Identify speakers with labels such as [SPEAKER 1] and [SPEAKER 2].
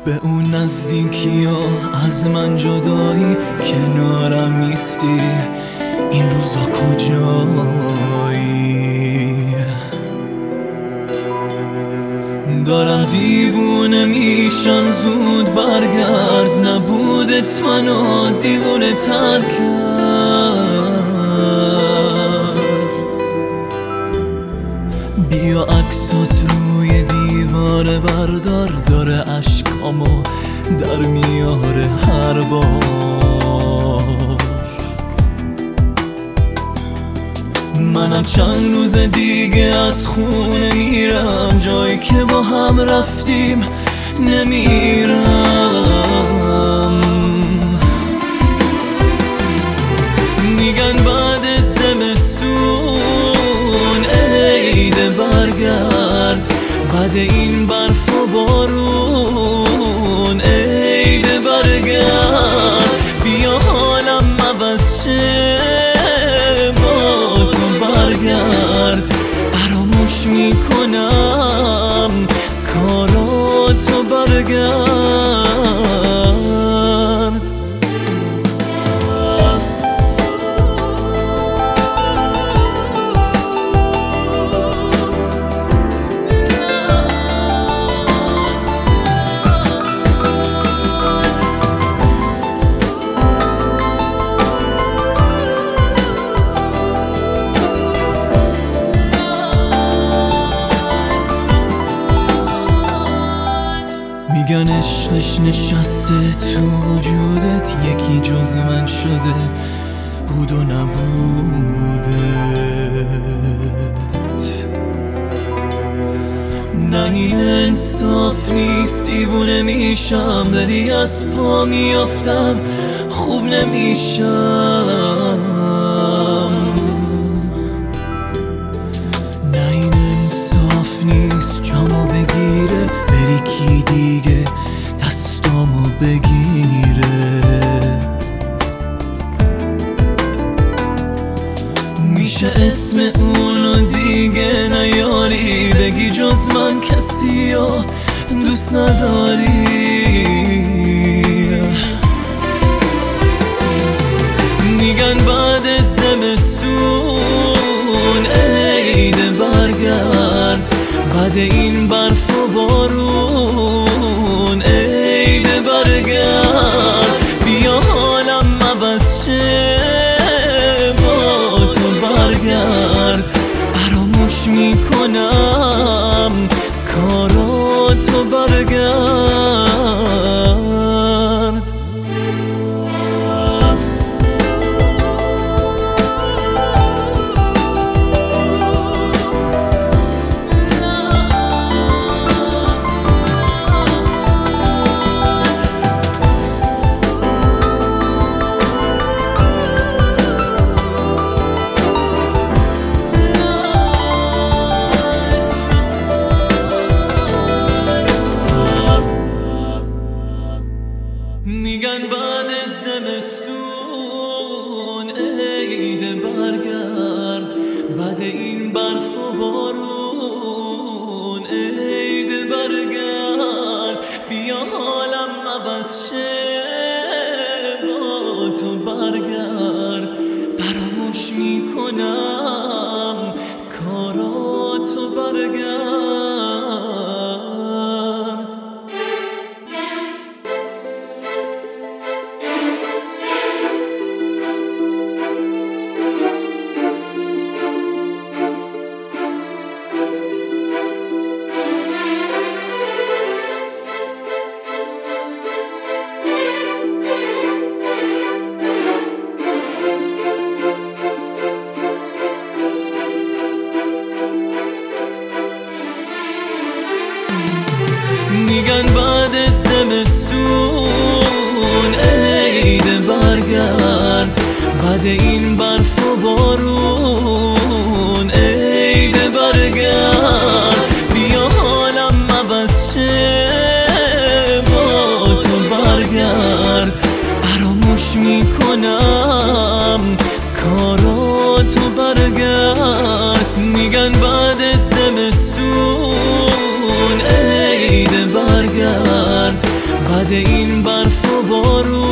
[SPEAKER 1] به اون نزدیکی ها از من جدایی، کنارم نیستی این روزا کجایی؟ دارم دیوونه میشم، زود برگرد، نبودت منو دیوونه تر کرد. بیا عکسات روی دیوار بردار، داره عشقامو در میاره هر بار. منم چند روز دیگه از خونه میرم، جایی که با هم رفتیم نمیرم. میگن بعد زمستون عید برگرد، بعد این برف و بارون عید برگرد. بیا حالم عوض شه، با تو برگرد، فراموش میکنم کاراتو برگرد. میگن عشقش نشسته تو وجودت، یکی جز من شده بود و نبودت. نه این انصاف نیست، دیوونه میشم، داری از پا میافتم، خوب نمیشم. نه این انصاف نیست، جامو بگیره بری کی دیگه دستامو بگیره. میشه اسم اونو دیگه نیاری، بگی جز من کسی رو دوست نداری. میگن بعد زمستون عید برگرد، بعد این برف و بارون عید برگرد. بیا حالم عوض شه، با تو برگرد، فراموش میکنم کاراتو برگرد. میگن بعد زمستون عید برگرد، بعد این برف و بارون عید برگرد. بیا حالم عوض شه، با تو برگرد، فراموش میکنم کاراتو برگرد. میگن بعد زمستون عید برگرد، بعد این برف و بارون عید برگرد. بیا حالم عوض شه، با تو برگرد، فراموش میکنم کاراتو برگرد. میگن بعد زمستون عید برگرد، بعد این برف و بارون